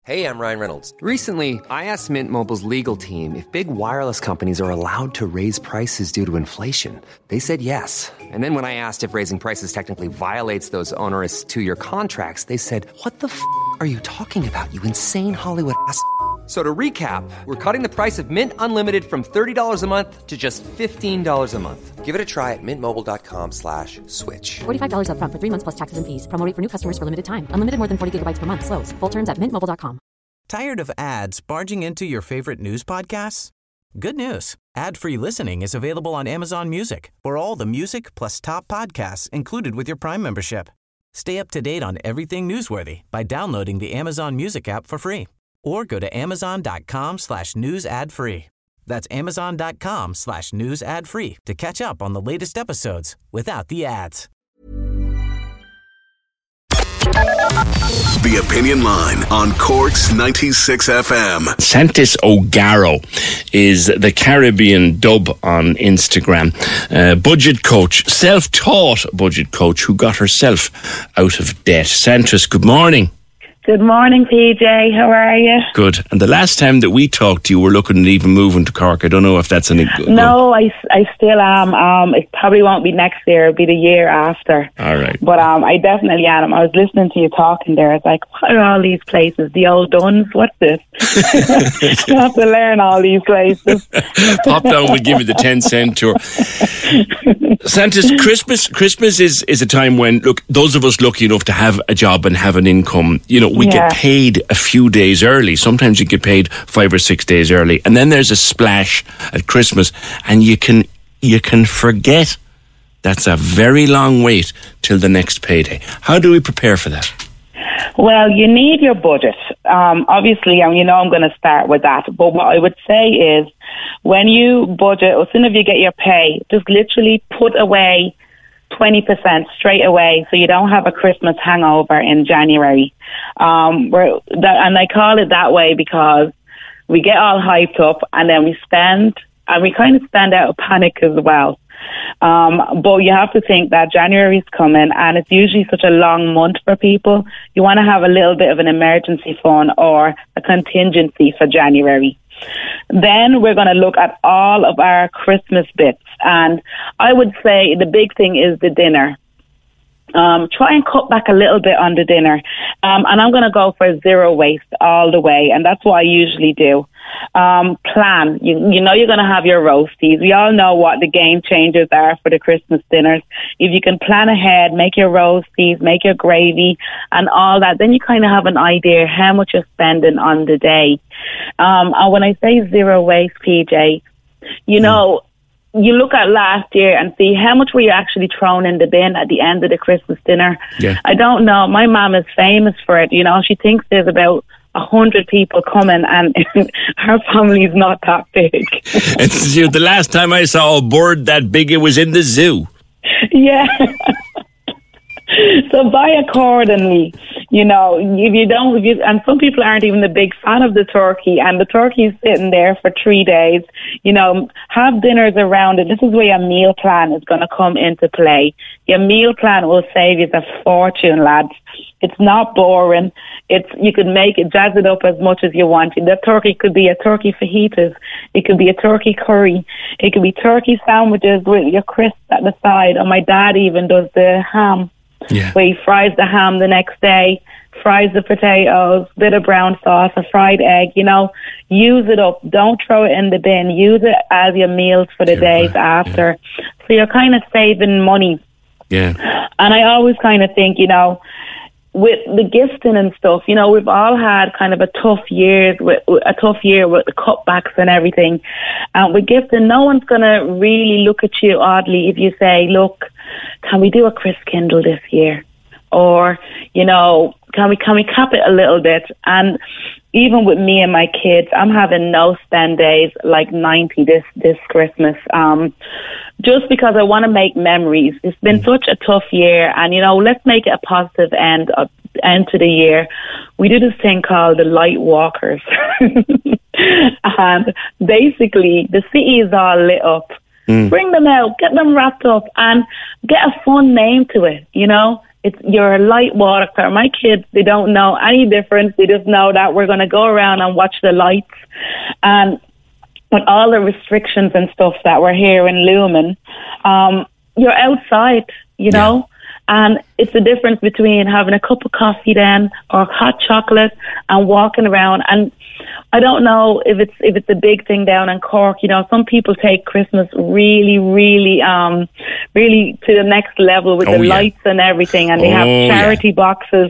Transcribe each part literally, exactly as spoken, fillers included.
Hey, I'm Ryan Reynolds. Recently, I asked Mint Mobile's legal team if big wireless companies are allowed to raise prices due to inflation. They said yes. And then when I asked if raising prices technically violates those onerous two-year contracts, they said, what the f*** are you talking about, you insane Hollywood ass f- So to recap, we're cutting the price of Mint Unlimited from thirty dollars a month to just fifteen dollars a month. Give it a try at mintmobile.com slash switch. forty-five dollars up front for three months plus taxes and fees. Promo rate for new customers for limited time. Unlimited more than forty gigabytes per month. Slows full terms at mint mobile dot com. Tired of ads barging into your favorite news podcasts? Good news. Ad-free listening is available on Amazon Music for all the music plus top podcasts included with your Prime membership. Stay up to date on everything newsworthy by downloading the Amazon Music app for free or go to amazon.com slash news ad free. That's amazon.com slash news ad free to catch up on the latest episodes without the ads. The Opinion Line on Cork's ninety-six F M. Santis O'Garo is the Caribbean dub on Instagram. Uh, budget coach, self-taught budget coach who got herself out of debt. Santis, good morning. Good morning, P J. How are you? Good. And the last time that we talked to you, we were looking at even moving to Cork. I don't know if that's any good. No, I, I still am. Um, it probably won't be next year. It'll be the year after. All right. But um, I definitely am. I was listening to you talking there. I was like, what are all these places? The old Duns? What's this? You have to learn all these places. Pop down, we'll give you the ten cent tour. Santis, Christmas Christmas is, is a time when, look, those of us lucky enough to have a job and have an income, you know, we Yeah. get paid a few days early. Sometimes you get paid five or six days early. And then there's a splash at Christmas and you can you can forget that's a very long wait till the next payday. How do we prepare for that? Well, you need your budget. Um, obviously, um, you know I'm going to start with that. But what I would say is when you budget, as soon as you get your pay, just literally put away twenty percent straight away so you don't have a Christmas hangover in January. Um, we're, that, and I call it that way because we get all hyped up and then we spend, and we kind of spend out of panic as well. Um, but you have to think that January's coming and it's usually such a long month for people. You want to have a little bit of an emergency fund or a contingency for January. Then we're going to look at all of our Christmas bits. And I would say the big thing is the dinner. Um, try and cut back a little bit on the dinner. Um, and I'm going to go for zero waste all the way. And that's what I usually do. Um, plan. You, you know you're going to have your roasties. We all know what the game changers are for the Christmas dinners. If you can plan ahead, make your roasties, make your gravy and all that, then you kind of have an idea how much you're spending on the day. Um, and when I say zero waste, P J, you know, you look at last year and see how much were you actually thrown in the bin at the end of the Christmas dinner. Yeah. I don't know. My mum is famous for it. You know, she thinks there's about a hundred people coming and her family's not that big. It's, you know, the last time I saw a bird that big, it was in the zoo. Yeah. So buy accordingly. You know, if you don't, if you, and some people aren't even a big fan of the turkey, and the turkey is sitting there for three days. You know, have dinners around it. This is where your meal plan is going to come into play. Your meal plan will save you a fortune, lads. It's not boring. It's you can make it, jazz it up as much as you want. The turkey could be a turkey fajitas. It could be a turkey curry. It could be turkey sandwiches with your crisps at the side. Or my dad even does the ham. Yeah. Where he fries the ham the next day, fries the potatoes, bit of brown sauce, a fried egg, you know, use it up. Don't throw it in the bin. Use it as your meals for the Yeah, days right. after. Yeah. So you're kind of saving money. Yeah. And I always kind of think, you know, with the gifting and stuff, you know, we've all had kind of a tough year, with, a tough year with the cutbacks and everything. And with gifting, no one's going to really look at you oddly if you say, look, can we do a Chris Kindle this year? Or, you know, can we can we cap it a little bit? And even with me and my kids, I'm having no spend days like ninety this, this Christmas. Um, just because I want to make memories. It's been such a tough year, and, you know, let's make it a positive end of, end to the year. We do this thing called the light walkers. And basically, the city is all lit up. Mm. Bring them out, get them wrapped up, and get a fun name to it, you know? It's you're a light walker. My kids, they don't know any difference. They just know that we're going to go around and watch the lights. And with all the restrictions and stuff that we're here in Lumen, um, you're outside, you know. Yeah. And it's the difference between having a cup of coffee then or hot chocolate and walking around. And I don't know if it's if it's a big thing down in Cork. You know, some people take Christmas really, really, um, really to the next level with oh, the yeah. lights and everything, and they oh, have charity yeah. boxes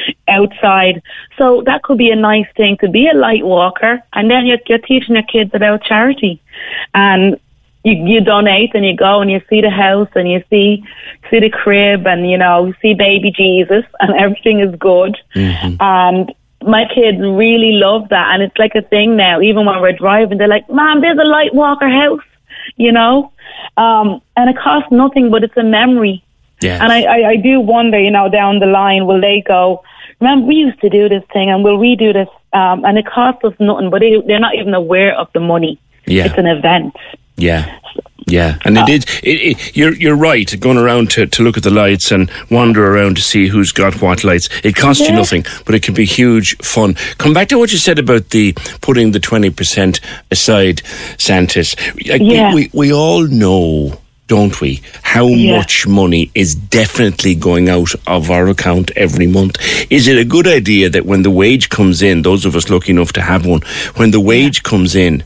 outside. So that could be a nice thing to be a light walker, and then you're, you're teaching your kids about charity, and you, you donate and you go and you see the house and you see see the crib and you know you see baby Jesus and everything is good, mm-hmm. and my kids really love that, and it's like a thing now. Even when we're driving, they're like, "Mom, there's a light walker house," you know, um, and it costs nothing, but it's a memory. Yes. And I, I, I do wonder, you know, down the line, will they go, "Remember, we used to do this thing, and will we do this?" Um, and it costs us nothing, but they, they're not even aware of the money. Yeah. It's an event. Yeah. Yeah, and it is. It, it, you're you're right. Going around to, to look at the lights and wander around to see who's got what lights. It costs yeah. you nothing, but it can be huge fun. Come back to what you said about the putting the twenty percent aside, Santis. Yeah. We, we we all know, don't we, how yeah. much money is definitely going out of our account every month. Is it a good idea that when the wage comes in, those of us lucky enough to have one, when the wage yeah. comes in,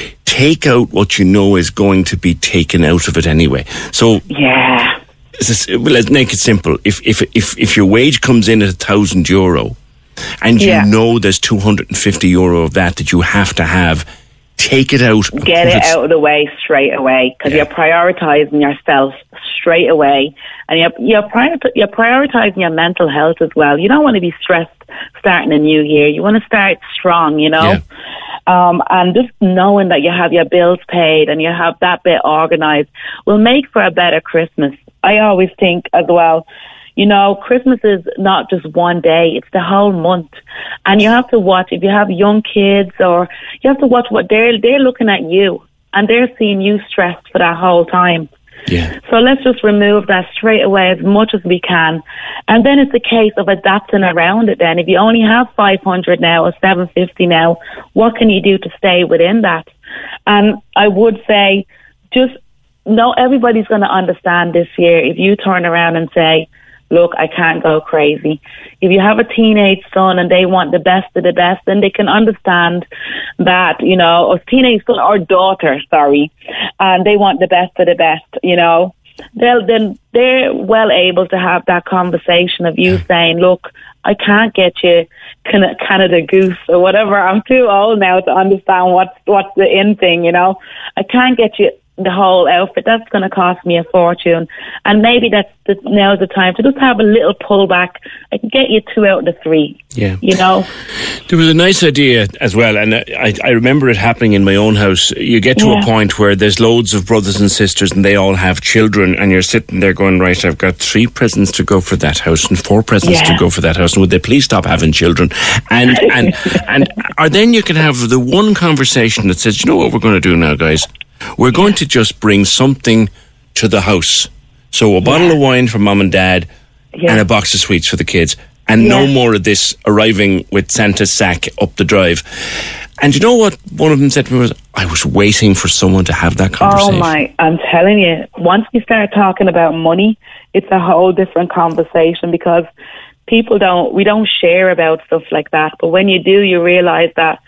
take out what you know is going to be taken out of it anyway? So yeah, well, let's make it simple. If if if if your wage comes in at a thousand euro, and you yeah. know there's two hundred and fifty euro of that that you have to have, take it out. Get it out of the way straight away, because yeah. you're prioritising yourself straight away, and you're you're, prior- you're prioritising your mental health as well. You don't want to be stressed starting a new year. You want to start strong, you know. Yeah. Um, and just knowing that you have your bills paid and you have that bit organised will make for a better Christmas. I always think as well, you know, Christmas is not just one day, it's the whole month. And you have to watch, if you have young kids, or you have to watch what they're, they're looking at you and they're seeing you stressed for that whole time. Yeah. So let's just remove that straight away as much as we can. And then it's a case of adapting around it then. If you only have five hundred now or seven fifty now, what can you do to stay within that? And I would say, just, no, everybody's going to understand this year if you turn around and say, "Look, I can't go crazy." If you have a teenage son and they want the best of the best, then they can understand that, you know, or teenage son or daughter, sorry, and they want the best of the best, you know. They'll then they're well able to have that conversation of you saying, "Look, I can't get you Canada Goose or whatever. I'm too old now to understand what's what's the in thing, you know. I can't get you the whole outfit. That's going to cost me a fortune." And maybe that's the, now's the time to just have a little pullback. I can get you two out of the three. Yeah, you know. There was a nice idea as well, and I, I remember it happening in my own house. You get to yeah. a point where there's loads of brothers and sisters, and they all have children, and you're sitting there going, "Right, I've got three presents to go for that house, and four presents yeah. to go for that house. And would they please stop having children?" And and and or then you can have the one conversation that says, "You know what we're going to do now, guys? We're going to just bring something to the house. So a bottle yeah. of wine for mum and dad yeah. and a box of sweets for the kids. And yeah. no more of this arriving with Santa's sack up the drive." And you know what one of them said to me was, "I was waiting for someone to have that conversation." Oh my, I'm telling you, once we start talking about money, it's a whole different conversation, because people don't, we don't share about stuff like that. But when you do, you realise that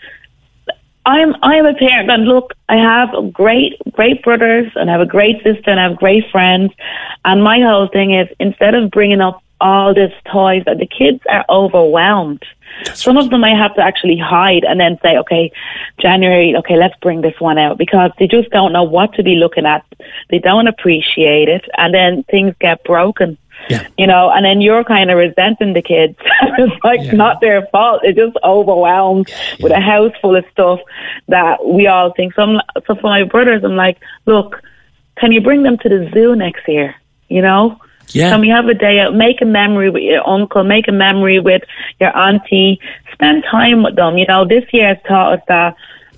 I'm I'm a parent, and look, I have great great brothers, and I have a great sister, and I have great friends. And my whole thing is, instead of bringing up all these toys, that the kids are overwhelmed. That's Some right. of them I have to actually hide and then say, "Okay, January, okay, let's bring this one out," because they just don't know what to be looking at. They don't appreciate it, and then things get broken. Yeah. You know, and then you're kind of resenting the kids. It's like yeah. not their fault. They're just overwhelmed yeah. with a house full of stuff that we all think. So, I'm, so for my brothers, I'm like, "Look, can you bring them to the zoo next year? You know? Yeah. Can we have a day out? Make a memory with your uncle. Make a memory with your auntie. Spend time with them. You know, this year has taught us that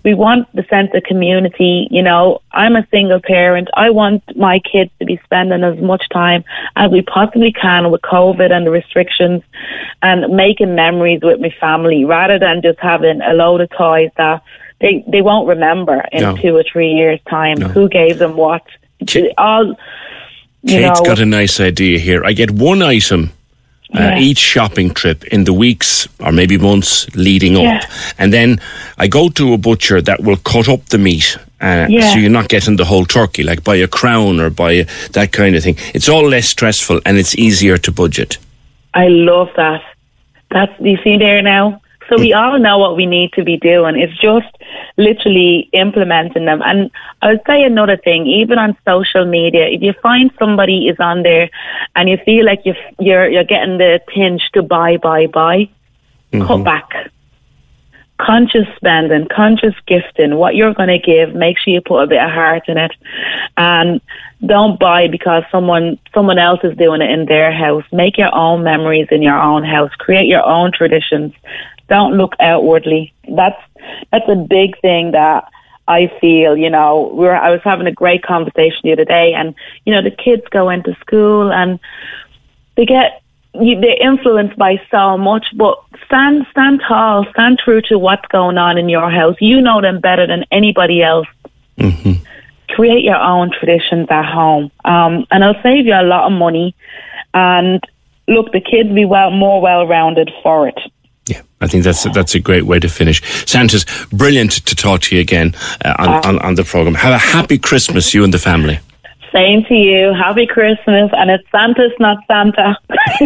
We want the sense of community. You know, I'm a single parent. I want my kids to be spending as much time as we possibly can with COVID and the restrictions, and making memories with my family rather than just having a load of toys that they, they won't remember in No. two or three years' time. No. Who gave them what? Kate- All, you Kate's know, got a nice idea here. I get one item uh, Yeah. each shopping trip in the weeks or maybe months leading up. Yeah. And then I go to a butcher that will cut up the meat. Uh, Yeah. So you're not getting the whole turkey, like buy a crown or buy a, that kind of thing. It's all less stressful and it's easier to budget. I love that. That's, you see there now? So we all know what we need to be doing. It's just literally implementing them. And I would say another thing, even on social media, if you find somebody is on there and you feel like you're you're, you're getting the tinge to buy, buy, buy, Mm-hmm. cut back. Conscious spending, conscious gifting, what you're going to give, make sure you put a bit of heart in it. And don't buy because someone someone else is doing it in their house. Make your own memories in your own house. Create your own traditions. Don't look outwardly. That's that's a big thing that I feel, you know, we were, I was having a great conversation the other day, and, you know, the kids go into school and they get, you, they're influenced by so much, but stand, stand tall, stand true to what's going on in your house. You know them better than anybody else. Mm-hmm. Create your own traditions at home. Um, and it'll save you a lot of money. And look, the kids will be well, more well-rounded for it. Yeah, I think that's a, that's a great way to finish. Santa's brilliant to talk to you again uh, on, on, on the programme. Have a happy Christmas, you and the family. Same to you. Happy Christmas. And it's Santa's, not Santa.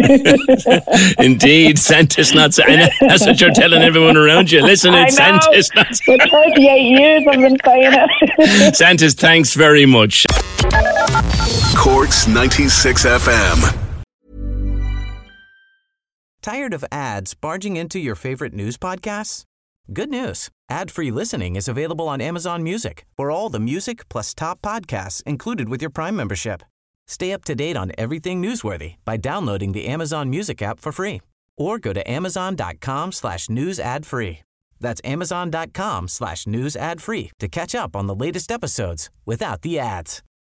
Indeed, Santa's not Santa. That's what you're telling everyone around you. Listen, it's I know. Santa's not For thirty-eight years I've been saying it. Santa's, thanks very much. Cork's ninety-six F M. Tired of ads barging into your favorite news podcasts? Good news. Ad-free listening is available on Amazon Music for all the music plus top podcasts included with your Prime membership. Stay up to date on everything newsworthy by downloading the Amazon Music app for free or go to amazon.com slash news ad free. That's amazon.com slash news ad free to catch up on the latest episodes without the ads.